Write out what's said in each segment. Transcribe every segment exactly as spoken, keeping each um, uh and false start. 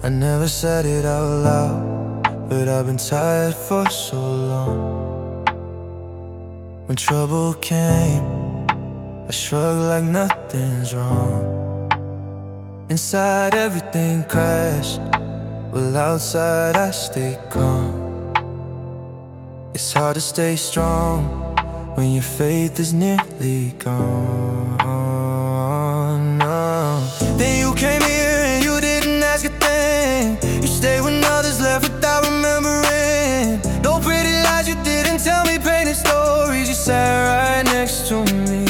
I never said it out loud, but I've been tired for so long. When trouble came, I shrugged like nothing's wrong. Inside everything crashed, well outside I stay calm. It's hard to stay strong when your faith is nearly gone. No. Then you came here and you didn't ask a thing. You stayed when others left without remembering. No pretty lies, you didn't tell me painted stories. You sat right next to me.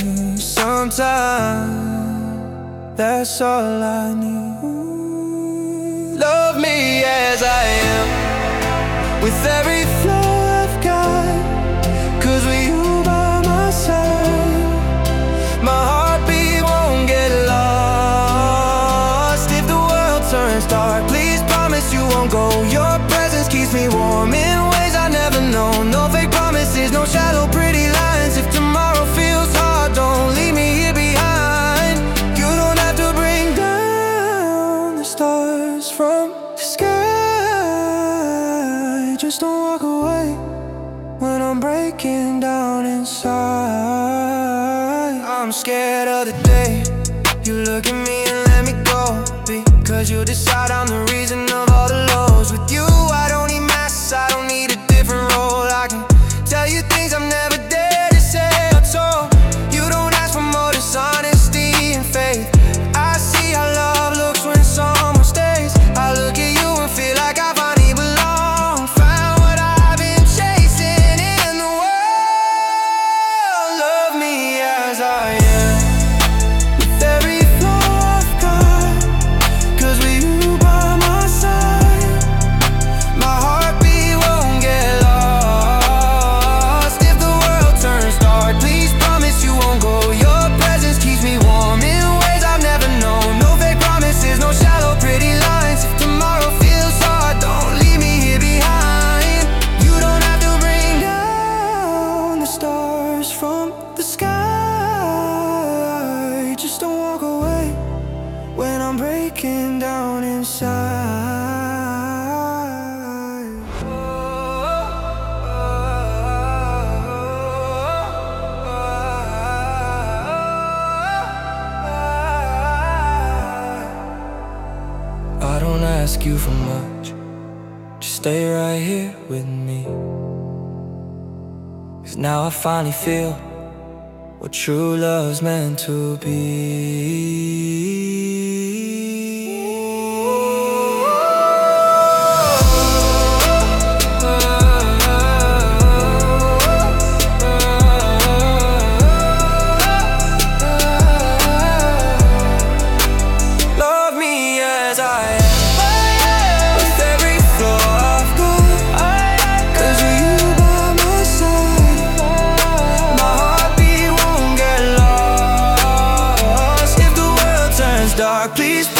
Sometimes that's all I need. Love me as I am, with every flaw I've got. Cause with you by my side, my heartbeat won't get lost. If the world turns dark, please promise you won't go. Your presence keeps me warm in ways I never known. No fake promises, no shallow pretty lines. If tomorrow feels hard, don't leave me here behind. You don't have to bring down the stars from the sky. Just don't walk away when I'm breaking down inside. I'm scared of the day you look at me and let me go, because you decide I'm the reason of all the lows. With you I don't need masks, I don't need a different role. I can tell you things I'm never there to say or told. You don't ask for more, dishonesty and faith. I see how love looks when someone stays. I look at you and feel like I finally belong. Found what I've been chasing in the world. Love me as I am, with every flaw I've got. Cause with you by my side, my heartbeat won't get lost. If the world turns dark, please promise you won't go. Your presence keeps me warm in ways I've never known. No fake promises, no shallow pretty lines. If tomorrow feels hard, don't leave me here behind. You don't have to bring down the stars from the sky. Just don't walk away when I'm breaking down inside. I don't ask you for much, just stay right here with me. Cause now I finally feel what true love's meant to be. Love me as I am, with every flaw I've got. Cause with you by my side, my heartbeat won't get lost. If the world turns dark, please